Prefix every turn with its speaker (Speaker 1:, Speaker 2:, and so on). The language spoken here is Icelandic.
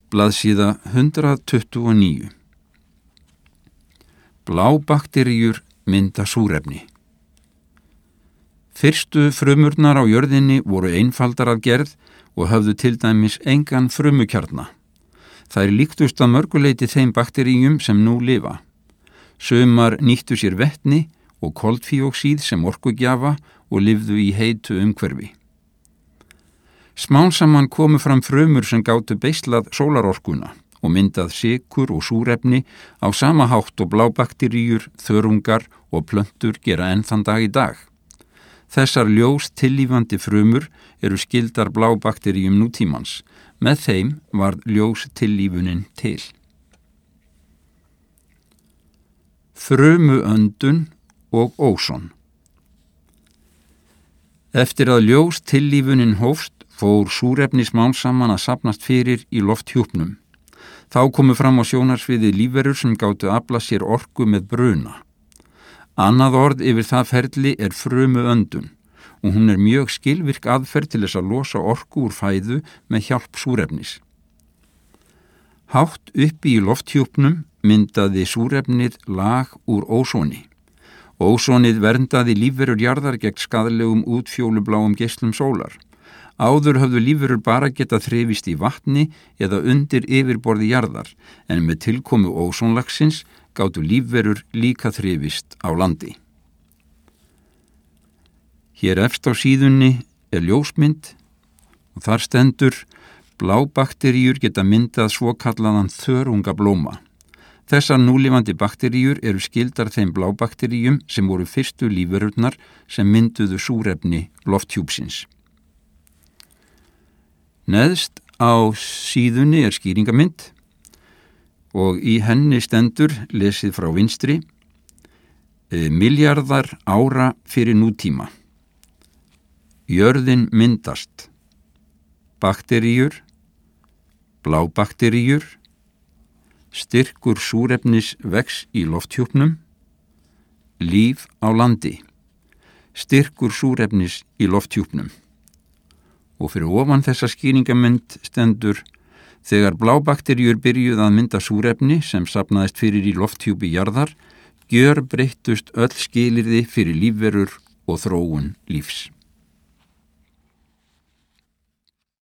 Speaker 1: Blaðsíða 129. Blábakteríur mynda súrefni. Fyrstu frumurnar á jörðinni voru einfaldar að gerð og höfðu til dæmis engan frumukjarna. Þær líktust að mörguleyti þeim bakteríum sem nú lifa. Sumar nýttu sér vetni og koltvíoxíð sem orkugjafa og lifðu í heitu umhverfi. Smám saman komu fram frumur sem gátu beislað sólarorkuna og myndað sykur og súrefni á sama hátt og blábakteríur, þörungar og plöntur gera enn þann dag í dag. Þessar ljós tillífandi frumur eru skyldar blábakteríum nútímans. Með þeim varð ljós tillífunin til. Frumuöndun og óson. Eftir að ljós tillífunin hófst fór súrefni smám saman að safnast fyrir í lofthjúpnum. Þá komu fram á sjónarsviði lífverur sem gátu afla sér orku með bruna. Annað orð yfir það ferli er frumuöndun og hún er mjög skilvirk aðferð til þess að losa orku úr fæðu með hjálp súrefnis. Hátt uppi í lofthjúpnum myndaði súrefnið lag úr ósoni. Ósonið verndaði lífverur jarðar gegn skaðlegum útfjólubláum geislum sólar. Áður höfðu lífverur bara getað þrifist í vatni eða undir yfirborði jarðar, en með tilkomu ósonlagsins gátu lífverur líka þrifist á landi. Hér efst á síðunni er ljósmynd og þar stendur: blábakteríur geta myndað svokallaðan þörungablóma. Þessar núlifandi bakteríur eru skyldar þeim blábakteríum sem voru fyrstu lífverurnar sem mynduðu súrefni lofthjúpsins. Neðst á síðunni er skýringamynd og í henni stendur, lesið frá vinstri: milljarðar ára fyrir nútíma. Jörðin myndast. Bakteríur, blábakteríur, styrkur súrefnis vex í lofthjúpnum, líf á landi, styrkur súrefnis í lofthjúpnum. Og fyrir ofan þessa skýringamynd stendur: þegar blábakteríur byrjuðu að mynda súrefni sem safnaðist fyrir í lofthjúpi jarðar, gjörbreyttust öll skilyrði fyrir lífverur og þróun lífs.